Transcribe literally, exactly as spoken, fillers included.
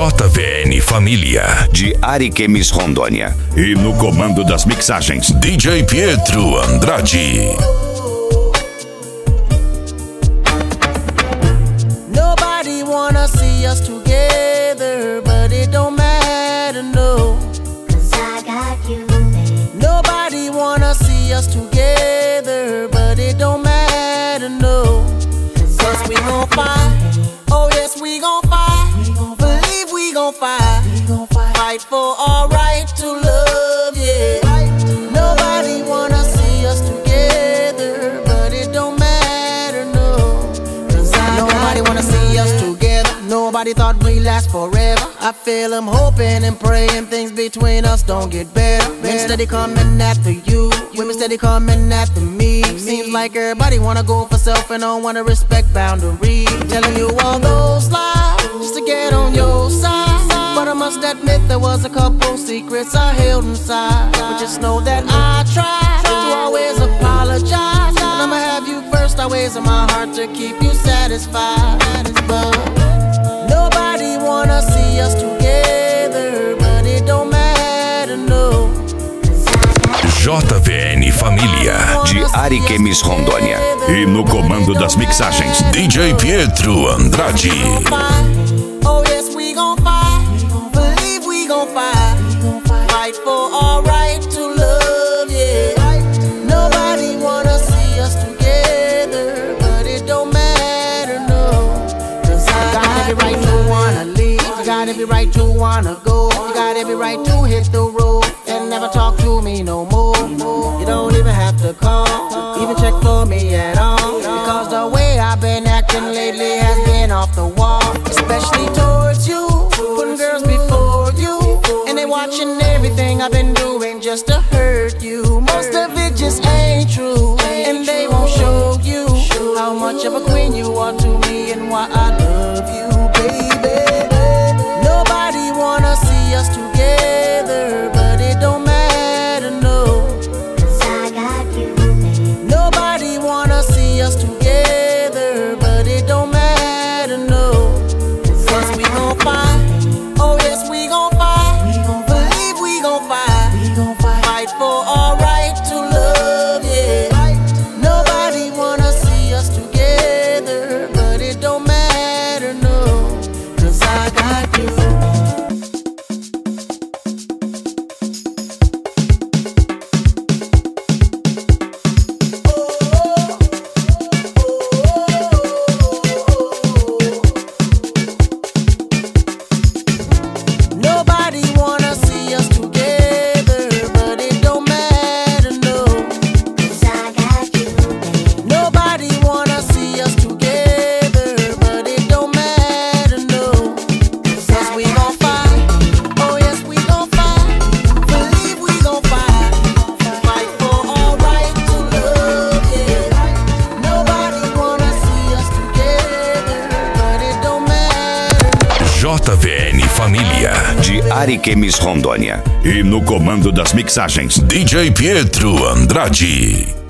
J V N Família, de Ariquemes, Rondônia. E no comando das mixagens, D J Pietro Andrade. Nobody wanna see us together, but it don't matter, no. Cause I got you, babe. Nobody wanna see us together, but it don't matter, no. Cause we gon' fight, oh yes we gon' fight. Believe we gon' fight, fight for our right to love, yeah. Nobody wanna see us together, but it don't matter, no. Cause I Nobody wanna see us together. Nobody thought we'd last forever. I feel I'm hoping and praying things between us don't get better. Men steady coming after you, women steady coming after me. Seems like everybody wanna go for self and don't wanna respect boundaries. Telling you all those lies just to get on your side. But I must admit there was a couple secrets I held inside. But just know that I tried to always apologize, and I'ma have you first always in my heart to keep you satisfied. But nobody wanna see us together, but it don't matter, no. J V N Família, de Ariquemes, Rondônia. E no comando das mixagens, D J Pietro Andrade. Oh yes we gon' fight, believe we gon' fight, fight for our right to love, yeah. Nobody wanna see us together, but it don't matter, no. Cause I got every right to wanna leave, you got every right to wanna go, you got every right to hit the road and never talk to me no more. You don't even have to call, even check for me at all, because the way I've been acting lately has been off the wall. Especially towards you, putting girls before you, and they watching everything I've been doing just to hurt you. Most of it just ain't true, and they won't show you how much of a queen you are to me and why I love you, baby. Nobody wanna see us together, but it don't matter, no. Cause I got you, babe. Nobody wanna see us together, but it don't matter, no. Cause we gon' fight, oh yes we gon' fight, believe we gon' fight, fight for our right to love, yeah. Nobody wanna see us together, but it don't matter, no. Cause I got you. Nobody wanna see us together, but it don't matter, no. Cause I got you, babe. Nobody wanna see us together, but it don't matter, no. Cause we gon' fight, oh yes we gon' fight, believe we gon' fight, fight for our right to love, yeah. Nobody wanna see us together, but it don't matter, no. J V N Família, de Ariquemes, Rondônia. e no comando das mixagens, D J Pietro Andrade.